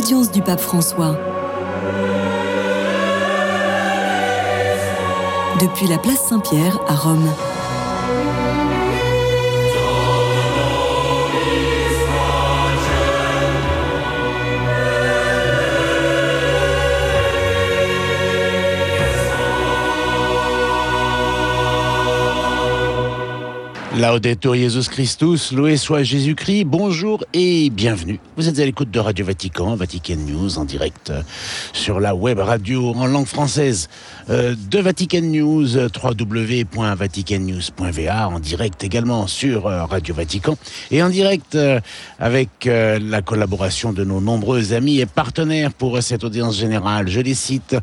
l'audience du pape François. Depuis la place Saint-Pierre à Rome. Laudetur Jesus Christus, loué soit Jésus-Christ, bonjour et bienvenue. Vous êtes à l'écoute de Radio Vatican, Vatican News en direct sur la web radio en langue française de Vatican News, www.vaticannews.va, en direct également sur Radio Vatican et en direct avec la collaboration de nos nombreux amis et partenaires pour cette audience générale. Je les cite: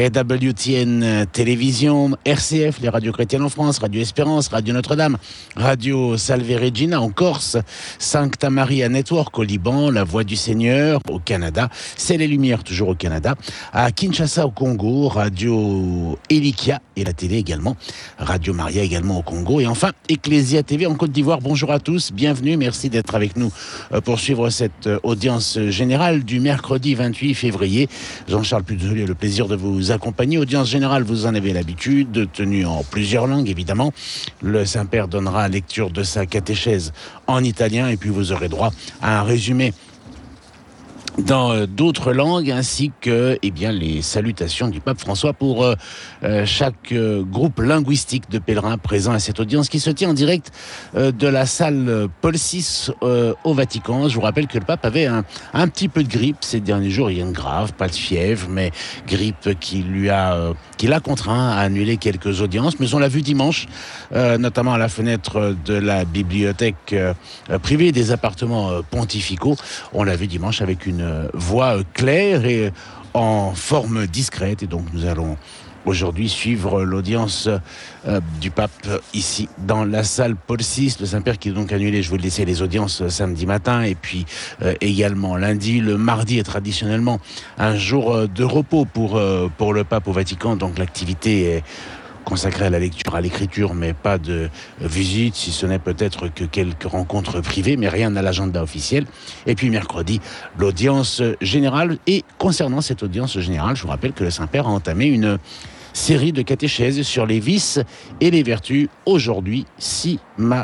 WTN Télévision, RCF, les radios chrétiennes en France, Radio Espérance, Radio Notre-Dame, Radio Salve Regina en Corse, Sancta Maria Network au Liban, La Voix du Seigneur au Canada, C'est les Lumières toujours au Canada, à Kinshasa au Congo, Radio Elikia et la télé également, Radio Maria également au Congo, et enfin Ecclesia TV en Côte d'Ivoire. Bonjour à tous, bienvenue, merci d'être avec nous pour suivre cette audience générale du mercredi 28 février. Jean-Charles Puzoli a le plaisir de vous accompagner. Audience générale, vous en avez l'habitude, tenue en plusieurs langues évidemment. Le Saint-Père donnera lecture de sa catéchèse en italien et puis vous aurez droit à un résumé dans d'autres langues, ainsi que les salutations du pape François pour chaque groupe linguistique de pèlerins présents à cette audience qui se tient en direct de la salle Paul VI au Vatican. Je vous rappelle que le pape avait un petit peu de grippe ces derniers jours, rien de grave, pas de fièvre, mais grippe qui l'a contraint à annuler quelques audiences. Mais on l'a vu dimanche, notamment à la fenêtre de la bibliothèque privée des appartements pontificaux. On l'a vu dimanche avec une voix claire et en forme discrète, et donc nous allons aujourd'hui suivre l'audience du pape ici dans la salle Paul VI. Le Saint-Père qui est donc annulé, je vous le disais, les audiences samedi matin et puis également lundi. Le mardi est traditionnellement un jour de repos pour le pape au Vatican, donc l'activité est consacré à la lecture, à l'écriture, mais pas de visite, si ce n'est peut-être que quelques rencontres privées, mais rien à l'agenda officiel. Et puis mercredi, l'audience générale. Et concernant cette audience générale, je vous rappelle que le Saint-Père a entamé une série de catéchèses sur les vices et les vertus. Aujourd'hui, si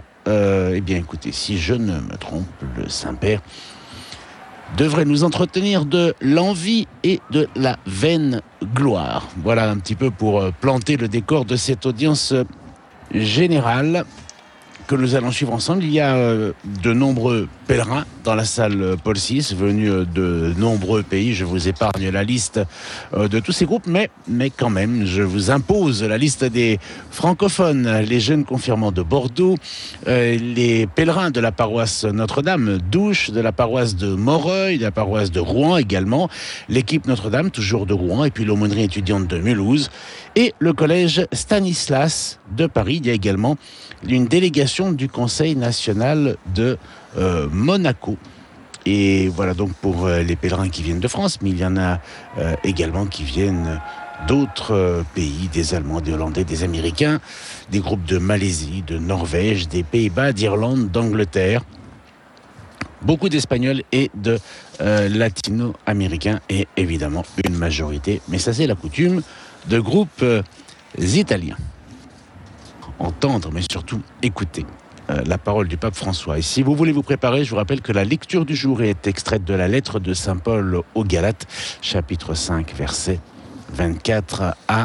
je ne me trompe, le Saint-Père devrait nous entretenir de l'envie et de la vaine gloire. Voilà un petit peu pour planter le décor de cette audience générale que nous allons suivre ensemble. Il y a de nombreux pèlerins dans la salle Paul VI, venus de nombreux pays. Je vous épargne la liste de tous ces groupes, mais quand même, je vous impose la liste des francophones, les jeunes confirmants de Bordeaux, les pèlerins de la paroisse Notre-Dame d'Ouche, de la paroisse de Moreuil, de la paroisse de Rouen également, l'équipe Notre-Dame, toujours de Rouen, et puis l'aumônerie étudiante de Mulhouse, et le collège Stanislas de Paris. Il y a également une délégation du Conseil national de Monaco. Et voilà donc pour les pèlerins qui viennent de France, mais il y en a également qui viennent d'autres pays, des Allemands, des Hollandais, des Américains, des groupes de Malaisie, de Norvège, des Pays-Bas, d'Irlande, d'Angleterre, beaucoup d'Espagnols et de Latino-Américains, et évidemment une majorité, mais ça c'est la coutume, de groupes italiens. Entendre, mais surtout écouter la parole du pape François. Et si vous voulez vous préparer, je vous rappelle que la lecture du jour est extraite de la lettre de saint Paul aux Galates, chapitre 5, versets 24 à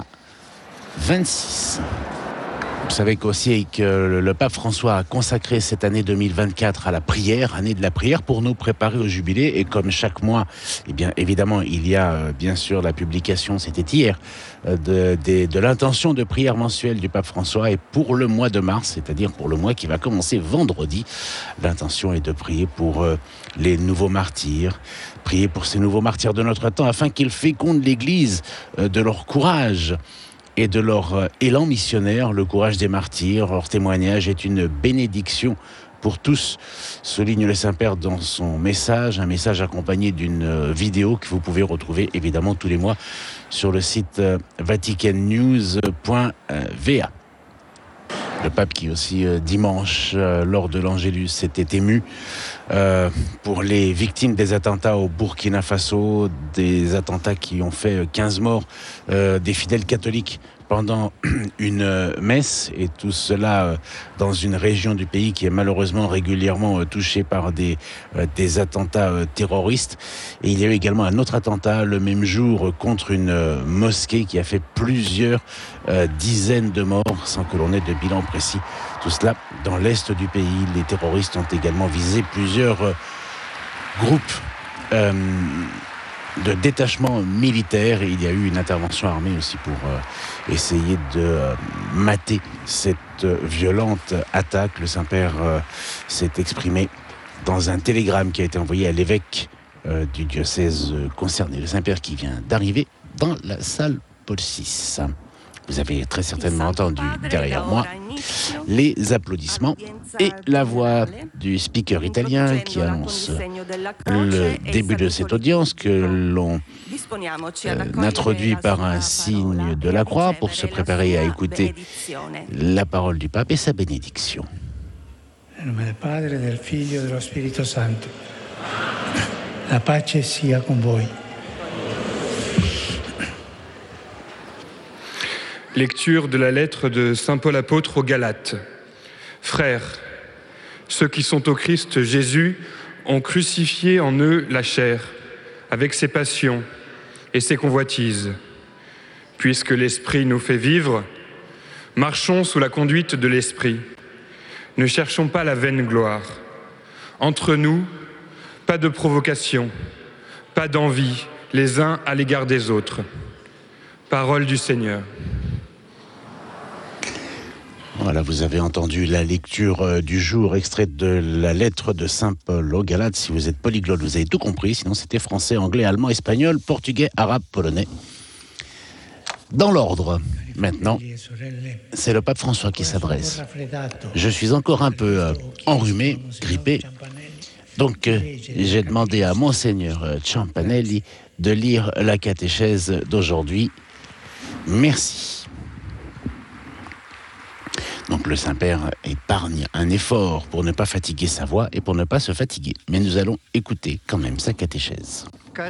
26. Vous savez qu'aussi que le pape François a consacré cette année 2024 à la prière, année de la prière, pour nous préparer au jubilé. Et comme chaque mois, évidemment, il y a bien sûr la publication, c'était hier, de l'intention de prière mensuelle du pape François. Et pour le mois de mars, c'est-à-dire pour le mois qui va commencer vendredi, l'intention est de prier pour les nouveaux martyrs, prier pour ces nouveaux martyrs de notre temps, afin qu'ils fécondent l'Église de leur courage et de leur élan missionnaire. Le courage des martyrs, leur témoignage est une bénédiction pour tous, souligne le Saint-Père dans son message, un message accompagné d'une vidéo que vous pouvez retrouver évidemment tous les mois sur le site vaticannews.va. Le pape qui aussi dimanche, lors de l'Angélus, s'était ému pour les victimes des attentats au Burkina Faso, des attentats qui ont fait 15 morts, des fidèles catholiques pendant une messe, et tout cela dans une région du pays qui est malheureusement régulièrement touchée par des attentats terroristes. Et il y a eu également un autre attentat le même jour contre une mosquée qui a fait plusieurs dizaines de morts sans que l'on ait de bilan précis. Tout cela dans l'est du pays. Les terroristes ont également visé plusieurs groupes de détachement militaire, et il y a eu une intervention armée aussi pour essayer de mater cette violente attaque. Le Saint-Père s'est exprimé dans un télégramme qui a été envoyé à l'évêque du diocèse concerné. Le Saint-Père qui vient d'arriver dans la salle Paul VI. Vous avez très certainement entendu derrière moi les applaudissements et la voix du speaker italien qui annonce le début de cette audience que l'on introduit par un signe de la croix pour se préparer à écouter la parole du pape et sa bénédiction. Nel nome del Padre, del Figlio e dello Spirito Santo. La pace sia con voi. Lecture de la lettre de saint Paul apôtre aux Galates. Frères, ceux qui sont au Christ Jésus ont crucifié en eux la chair, avec ses passions et ses convoitises. Puisque l'Esprit nous fait vivre, marchons sous la conduite de l'Esprit. Ne cherchons pas la vaine gloire. Entre nous, pas de provocation, pas d'envie les uns à l'égard des autres. Parole du Seigneur. Voilà, vous avez entendu la lecture du jour, extraite de la lettre de Saint Paul aux Galates. Si vous êtes polyglotte, vous avez tout compris. Sinon, c'était français, anglais, allemand, espagnol, portugais, arabe, polonais. Dans l'ordre, maintenant, c'est le pape François qui s'adresse. Je suis encore un peu enrhumé, grippé. Donc, j'ai demandé à Monseigneur Ciampanelli de lire la catéchèse d'aujourd'hui. Merci. Donc le Saint-Père épargne un effort pour ne pas fatiguer sa voix et pour ne pas se fatiguer. Mais nous allons écouter quand même sa catéchèse.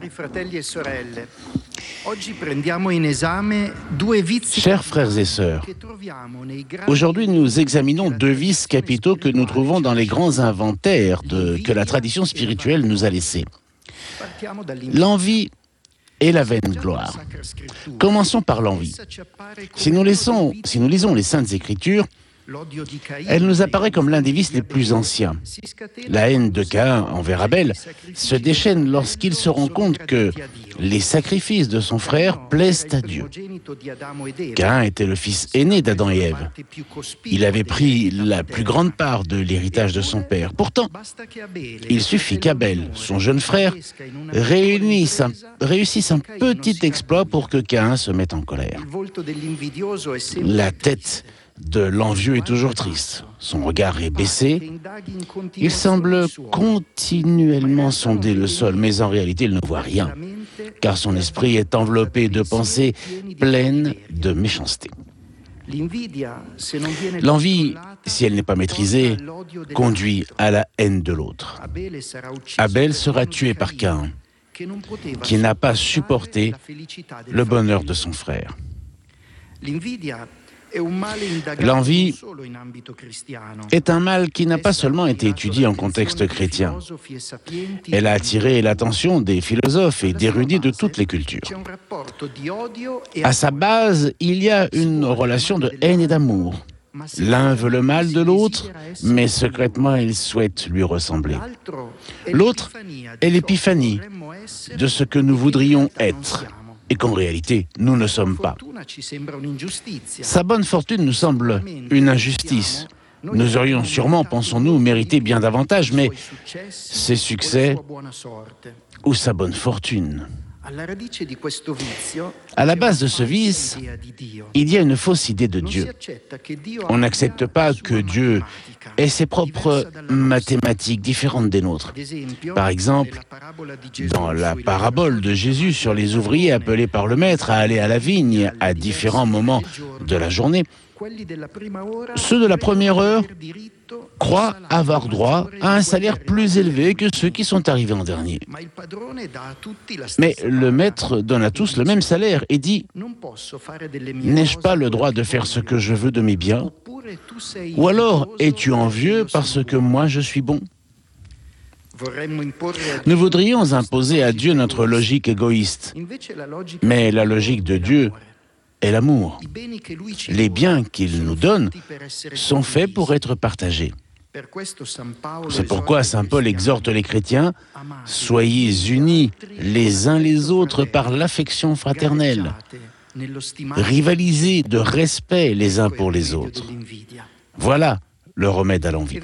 Chers frères et sœurs, aujourd'hui nous examinons deux vices capitaux que nous trouvons dans les grands inventaires que la tradition spirituelle nous a laissés. L'envie et la vaine gloire. Commençons par l'envie. Si nous lisons les Saintes Écritures, elle nous apparaît comme l'un des vices les plus anciens. La haine de Caïn envers Abel se déchaîne lorsqu'il se rend compte que les sacrifices de son frère plaisent à Dieu. Caïn était le fils aîné d'Adam et Ève. Il avait pris la plus grande part de l'héritage de son père. Pourtant, il suffit qu'Abel, son jeune frère, réussisse un petit exploit pour que Caïn se mette en colère. La tête de l'envieux est toujours triste. Son regard est baissé. Il semble continuellement sonder le sol, mais en réalité, il ne voit rien, car son esprit est enveloppé de pensées pleines de méchanceté. L'envie, si elle n'est pas maîtrisée, conduit à la haine de l'autre. Abel sera tué par Caïn, qui n'a pas supporté le bonheur de son frère. L'envie est un mal qui n'a pas seulement été étudié en contexte chrétien. Elle a attiré l'attention des philosophes et d'érudits de toutes les cultures. À sa base, il y a une relation de haine et d'amour. L'un veut le mal de l'autre, mais secrètement, il souhaite lui ressembler. L'autre est l'épiphanie de ce que nous voudrions être, et qu'en réalité, nous ne sommes pas. Sa bonne fortune nous semble une injustice. Nous aurions sûrement, pensons-nous, mérité bien davantage, mais ses succès ou sa bonne fortune. À la base de ce vice, il y a une fausse idée de Dieu. On n'accepte pas que Dieu ait ses propres mathématiques différentes des nôtres. Par exemple, dans la parabole de Jésus sur les ouvriers appelés par le Maître à aller à la vigne à différents moments de la journée, Ceux de la première heure croient avoir droit à un salaire plus élevé que ceux qui sont arrivés en dernier. Mais le maître donne à tous le même salaire et dit « N'ai-je pas le droit de faire ce que je veux de mes biens ? Ou alors es-tu envieux parce que moi je suis bon ?» Nous voudrions imposer à Dieu notre logique égoïste, mais la logique de Dieu est l'amour. Les biens qu'il nous donne sont faits pour être partagés. C'est pourquoi saint Paul exhorte les chrétiens « Soyez unis les uns les autres par l'affection fraternelle. Rivalisez de respect les uns pour les autres. » Voilà le remède à l'envie.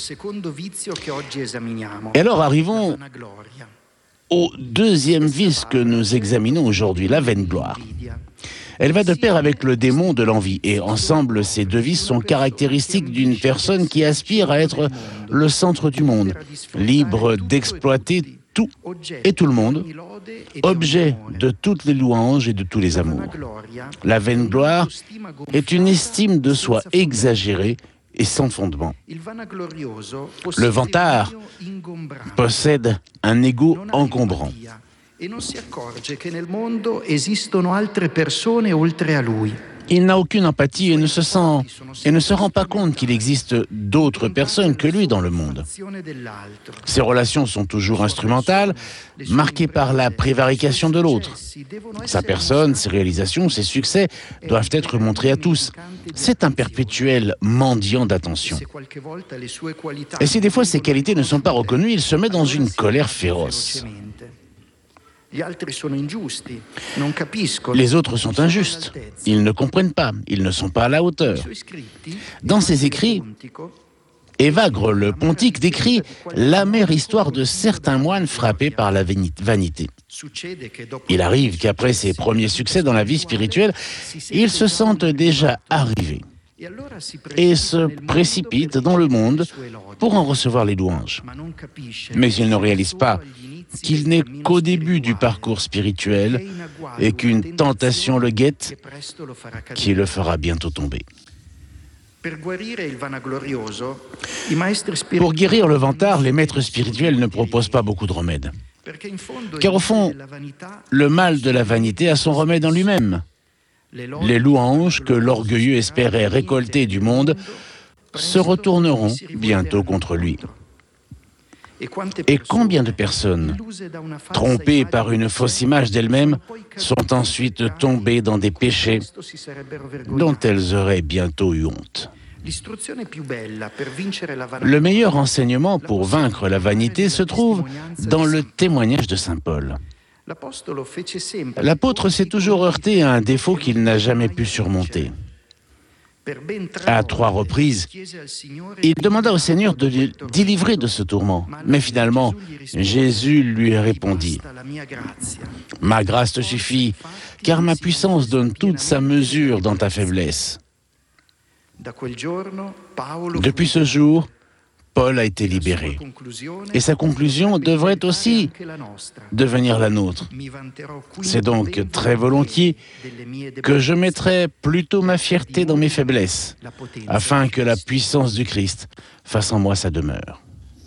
Et alors arrivons au deuxième vice que nous examinons aujourd'hui, la vaine gloire. Elle va de pair avec le démon de l'envie, et ensemble, ces deux vices sont caractéristiques d'une personne qui aspire à être le centre du monde, libre d'exploiter tout et tout le monde, objet de toutes les louanges et de tous les amours. La vaine gloire est une estime de soi exagérée et sans fondement. Le vantard possède un ego encombrant. Il n'a aucune empathie et ne se rend pas compte qu'il existe d'autres personnes que lui dans le monde. Ses relations sont toujours instrumentales, marquées par la prévarication de l'autre. Sa personne, ses réalisations, ses succès doivent être montrés à tous. C'est un perpétuel mendiant d'attention. Et si des fois ses qualités ne sont pas reconnues, il se met dans une colère féroce. Les autres sont injustes. Ils ne comprennent pas. Ils ne sont pas à la hauteur. Dans ses écrits, Évagre le Pontique décrit l'amère histoire de certains moines frappés par la vanité. Il arrive qu'après ses premiers succès dans la vie spirituelle, ils se sentent déjà arrivés et se précipitent dans le monde pour en recevoir les louanges. Mais ils ne réalisent pas qu'il n'est qu'au début du parcours spirituel et qu'une tentation le guette qui le fera bientôt tomber. Pour guérir le vantard, les maîtres spirituels ne proposent pas beaucoup de remèdes. Car au fond, le mal de la vanité a son remède en lui-même. Les louanges que l'orgueilleux espérait récolter du monde se retourneront bientôt contre lui. Et combien de personnes, trompées par une fausse image d'elles-mêmes, sont ensuite tombées dans des péchés dont elles auraient bientôt eu honte. Le meilleur enseignement pour vaincre la vanité se trouve dans le témoignage de saint Paul. L'apôtre s'est toujours heurté à un défaut qu'il n'a jamais pu surmonter. À 3 reprises, il demanda au Seigneur de le délivrer de ce tourment. Mais finalement, Jésus lui répondit « Ma grâce te suffit, car ma puissance donne toute sa mesure dans ta faiblesse. » Depuis ce jour, Paul a été libéré. Et sa conclusion devrait aussi devenir la nôtre. C'est donc très volontiers que je mettrai plutôt ma fierté dans mes faiblesses, afin que la puissance du Christ fasse en moi sa demeure.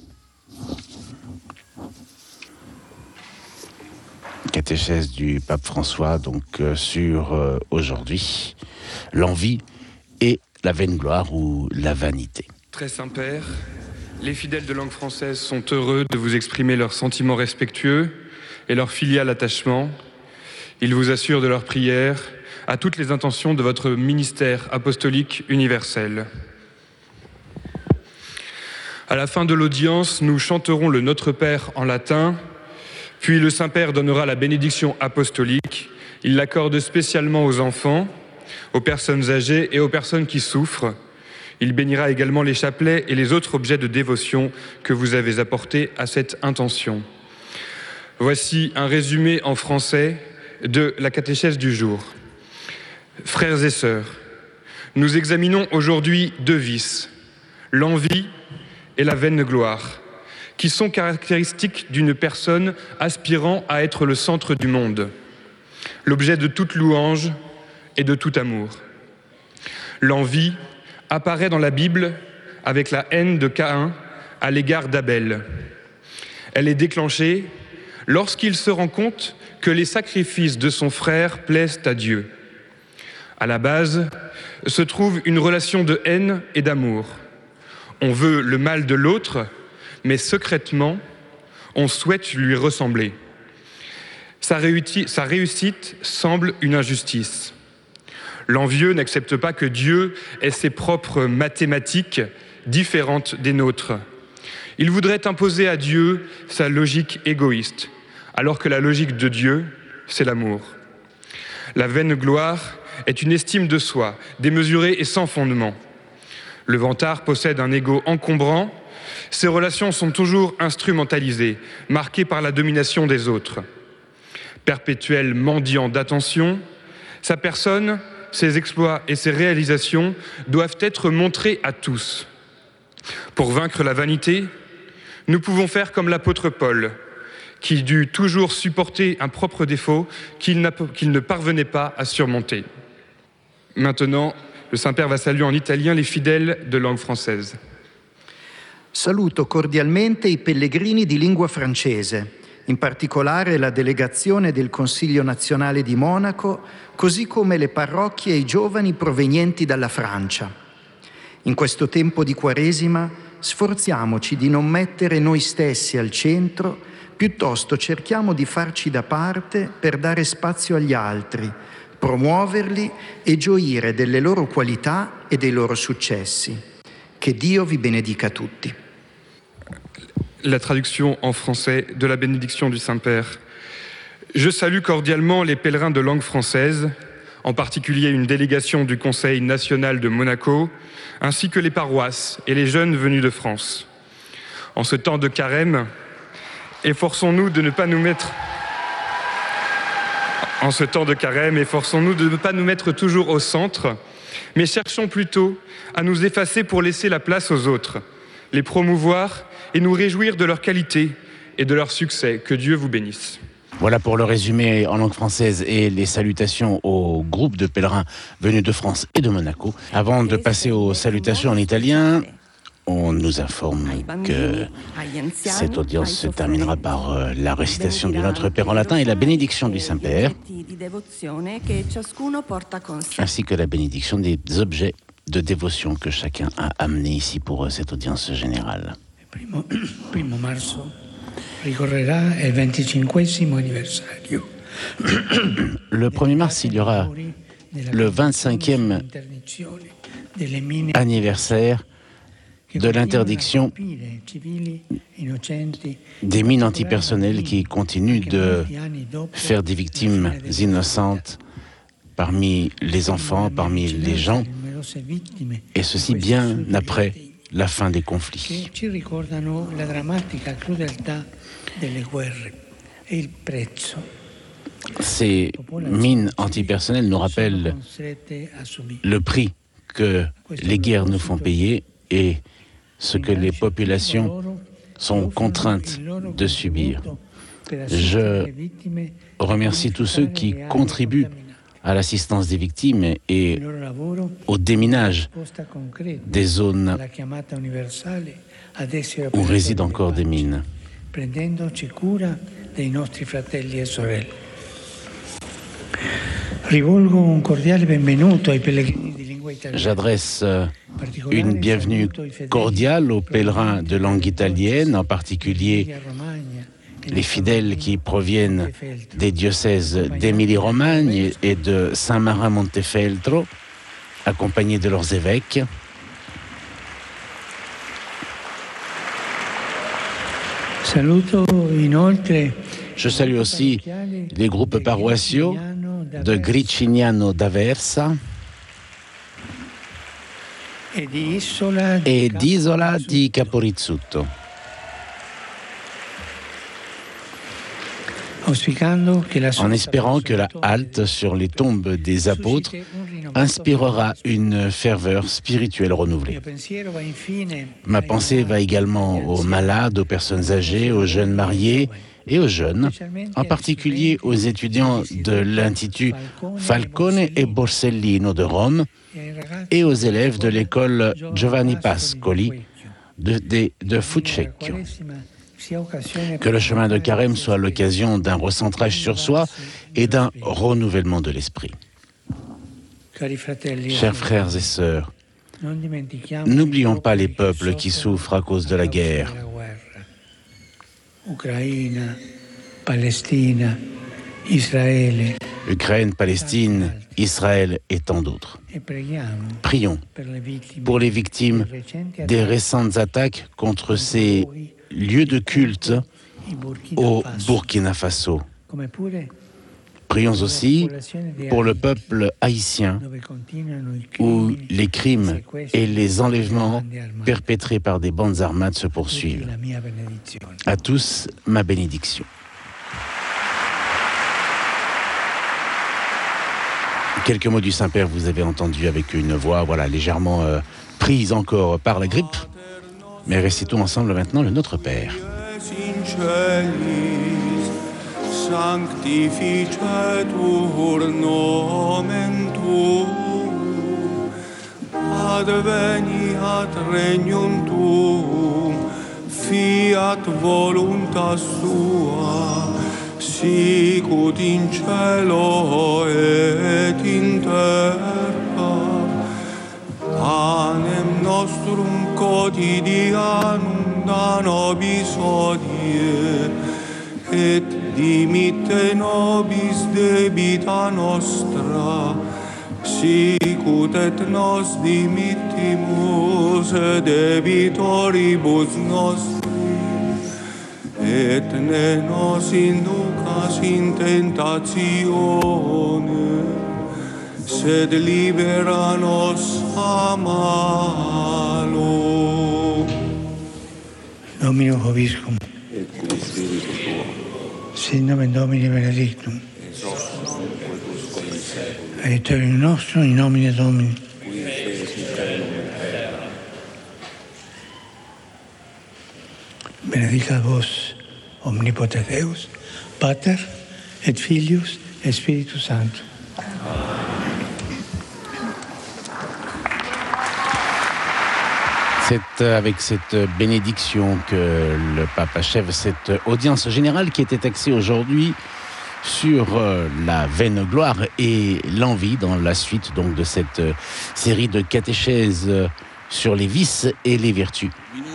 Catéchèse du pape François, donc sur aujourd'hui, l'envie et la vaine gloire ou la vanité. Très Saint-Père, les fidèles de langue française sont heureux de vous exprimer leurs sentiments respectueux et leur filial attachement. Ils vous assurent de leur prière à toutes les intentions de votre ministère apostolique universel. À la fin de l'audience, nous chanterons le Notre Père en latin, puis le Saint-Père donnera la bénédiction apostolique. Il l'accorde spécialement aux enfants, aux personnes âgées et aux personnes qui souffrent. Il bénira également les chapelets et les autres objets de dévotion que vous avez apportés à cette intention. Voici un résumé en français de la catéchèse du jour. Frères et sœurs, nous examinons aujourd'hui 2 vices, l'envie et la vaine gloire, qui sont caractéristiques d'une personne aspirant à être le centre du monde, l'objet de toute louange et de tout amour. L'envie apparaît dans la Bible avec la haine de Caïn à l'égard d'Abel. Elle est déclenchée lorsqu'il se rend compte que les sacrifices de son frère plaisent à Dieu. À la base se trouve une relation de haine et d'amour. On veut le mal de l'autre, mais secrètement, on souhaite lui ressembler. Sa réussite semble une injustice. L'envieux n'accepte pas que Dieu ait ses propres mathématiques différentes des nôtres. Il voudrait imposer à Dieu sa logique égoïste, alors que la logique de Dieu, c'est l'amour. La vaine gloire est une estime de soi, démesurée et sans fondement. Le vantard possède un ego encombrant. Ses relations sont toujours instrumentalisées, marquées par la domination des autres. Perpétuel mendiant d'attention, sa personne, ses exploits et ses réalisations doivent être montrés à tous. Pour vaincre la vanité, nous pouvons faire comme l'apôtre Paul, qui dut toujours supporter un propre défaut qu'il ne parvenait pas à surmonter. Maintenant, le Saint-Père va saluer en italien les fidèles de langue française. Saluto cordialmente i pellegrini di lingua francese, in particolare la delegazione del Consiglio nazionale di Monaco, così come le parrocchie e i giovani provenienti dalla Francia. In questo tempo di Quaresima sforziamoci di non mettere noi stessi al centro, piuttosto cerchiamo di farci da parte per dare spazio agli altri, promuoverli e gioire delle loro qualità e dei loro successi. Che Dio vi benedica tutti. La traduction en français de la bénédiction du Saint-Père. Je salue cordialement les pèlerins de langue française, en particulier une délégation du Conseil national de Monaco, ainsi que les paroisses et les jeunes venus de France. En ce temps de carême, efforçons-nous de ne pas nous mettre toujours au centre, mais cherchons plutôt à nous effacer pour laisser la place aux autres, les promouvoir et nous réjouir de leur qualité et de leur succès. Que Dieu vous bénisse. Voilà pour le résumé en langue française et les salutations au groupe de pèlerins venus de France et de Monaco. Avant de passer aux salutations en italien, on nous informe que cette audience se terminera par la récitation du Notre Père en latin et la bénédiction du Saint-Père, ainsi que la bénédiction des objets de dévotion que chacun a amené ici pour cette audience générale. Primo marzo ricorrerà il 25° anniversario. Le 1er mars, il y aura le 25e anniversaire de l'interdiction des mines antipersonnelles qui continuent de faire des victimes innocentes parmi les enfants, parmi les gens, et ceci bien après la fin des conflits. Ces mines antipersonnelles nous rappellent le prix que les guerres nous font payer et ce que les populations sont contraintes de subir. Je remercie tous ceux qui contribuent à l'assistance des victimes et au déminage des zones où résident encore des mines. J'adresse une bienvenue cordiale aux pèlerins de langue italienne, en particulier les fidèles qui proviennent des diocèses d'Émilie-Romagne et de Saint-Marin-Montefeltro, accompagnés de leurs évêques. Je salue aussi les groupes paroissiaux de Gricignano d'Aversa et d'Isola di Caporizzuto. En espérant que la halte sur les tombes des apôtres inspirera une ferveur spirituelle renouvelée. Ma pensée va également aux malades, aux personnes âgées, aux jeunes mariés et aux jeunes, en particulier aux étudiants de l'Institut Falcone et Borsellino de Rome et aux élèves de l'école Giovanni Pascoli de Fucecchio. Que le chemin de Carême soit l'occasion d'un recentrage sur soi et d'un renouvellement de l'esprit. Chers frères et sœurs, n'oublions pas les peuples qui souffrent à cause de la guerre. Ukraine, Palestine, Israël et tant d'autres. Prions pour les victimes des récentes attaques contre ces lieux de culte au Burkina Faso. Prions aussi pour le peuple haïtien, où les crimes et les enlèvements perpétrés par des bandes armées se poursuivent. À tous, ma bénédiction. Quelques mots du Saint-Père, vous avez entendu avec une voix légèrement prise encore par la grippe. Mais récitons ensemble maintenant le Notre Père. Sanctificetur nomen tuum, adveniat regnum tuum, fiat voluntas sua, sicut in cielo et in terra. Panem nostrum quotidianum da nobis hodie, et dimitte nobis debita nostra, sicut et nos dimittimus debitoribus nostris, et ne nos inducas in tentatione, sed libera nos a malo. Domino Vobiscum. Sin nomen Domini benedictum. Aiutorium nostrum in nomine Domini. Benedicat vos omnipotens Deus, Pater et Filius et Spiritus Sanctus. C'est avec cette bénédiction que le pape achève cette audience générale qui était axée aujourd'hui sur la vaine gloire et l'envie dans la suite donc de cette série de catéchèses sur les vices et les vertus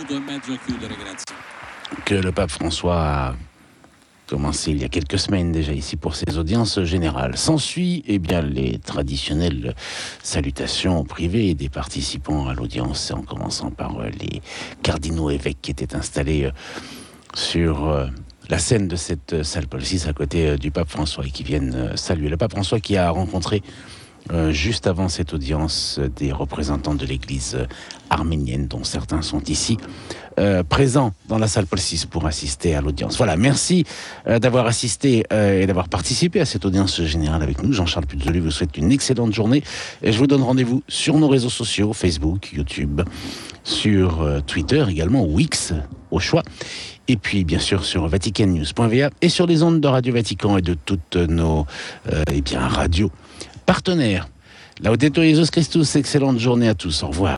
que le pape François a commencé il y a quelques semaines déjà ici pour ces audiences générales. S'ensuit les traditionnelles salutations privées des participants à l'audience, en commençant par les cardinaux évêques qui étaient installés sur la scène de cette salle Paul VI à côté du pape François et qui viennent saluer. Le pape François qui a rencontré juste avant cette audience des représentants de l'église arménienne, dont certains sont ici présents dans la salle Paul VI pour assister à l'audience. Voilà, merci d'avoir assisté et d'avoir participé à cette audience générale avec nous. Jean-Charles Puzoli vous souhaite une excellente journée et je vous donne rendez-vous sur nos réseaux sociaux, Facebook, YouTube, sur Twitter également, ou X au choix, et puis bien sûr sur vaticannews.va et sur les ondes de Radio Vatican et de toutes nos radios partenaires. Laudetur Jesus Christus, excellente journée à tous, au revoir.